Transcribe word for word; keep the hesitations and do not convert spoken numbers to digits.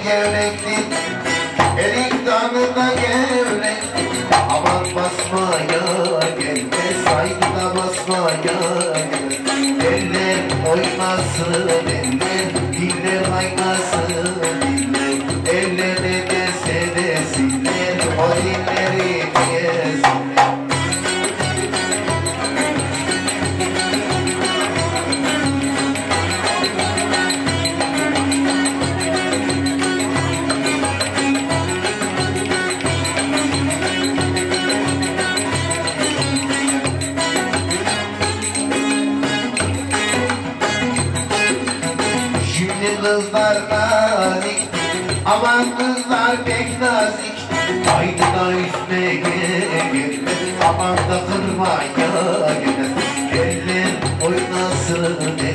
gevrekli, elin kanında gevrek. Aman basmaya gelme, saygıda basmaya gelme. Eller oynasın eller, diller kaynasın diller. Eller ne derse desinler, o dilleri yesinler. Kızlar nazik, aman kızlar pek nazik. Haydi da üstüne gelmez, aman da kırmaya gelmez. Eller oynasın